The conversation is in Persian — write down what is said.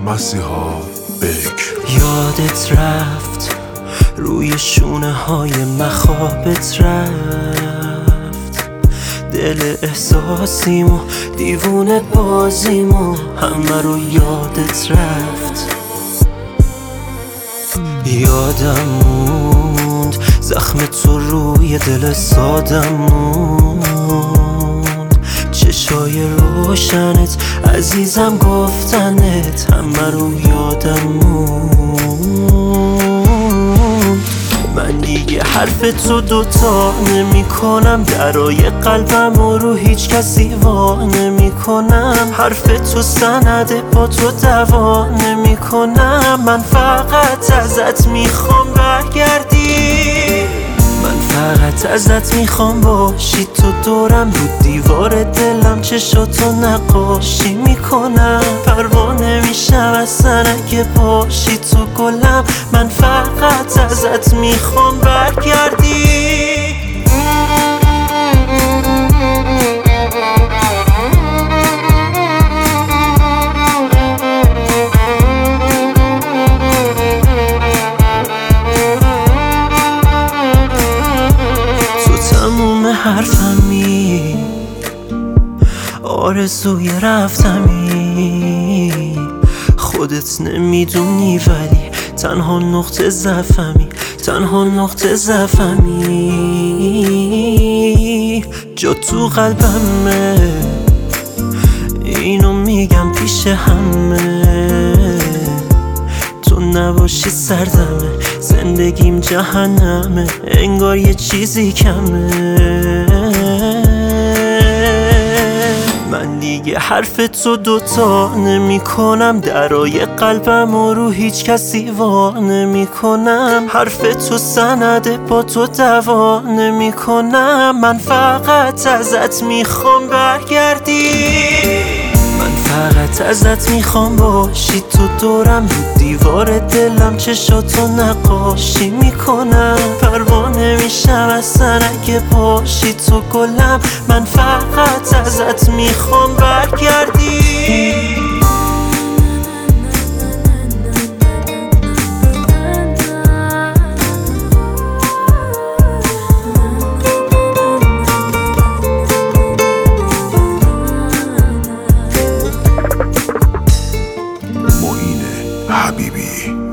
مسیحا بکر. یادت رفت روی شونه های مخابت رفت، دل احساسیمو دیوونه بازیمو همه رو یادت رفت. یادم موند زخم تو روی دل سادم موند، چشای روشنت عزیزم گفتنت همه رو یادم موند. من دیگه حرف تو دوتا نمی کنم، درای قلبم رو هیچ کسی وا نمی کنم، حرف تو سنده با تو دوا نمی کنم. من فقط ازت میخوام برگردی، من فقط ازت میخوام باشی تو دورم، رو دیوار دلم چشاتو نقاشی میکنم، پروانه میشم اصلا اگه باشی تو گلم. من فقط ازت میخوام برگردی. تموم حرفمی آرزوی رفتمی، خودت نمیدونی ولی تنها نقطه ضعفمی، تنها نقطه ضعفمی. جا تو قلبمه اینو میگم پیش همه، تو نباشی سردمه زندگیم جهنمه، انگار یه چیزی کمه. من دیگه حرف تو دوتا نمی کنم، درای قلبم رو هیچ کسی وا نمی کنم، حرف تو سنده با تو دوا نمی کنم. من فقط ازت میخوام برگردی، من فقط ازت میخوام باشی تو دورم، رو دیوار دلم چشاتو نقاشی میکنم، پروانه میشم اصلا اگه باشی تو گلم. من فقط ازت میخوام برگردی. معین حبیبی.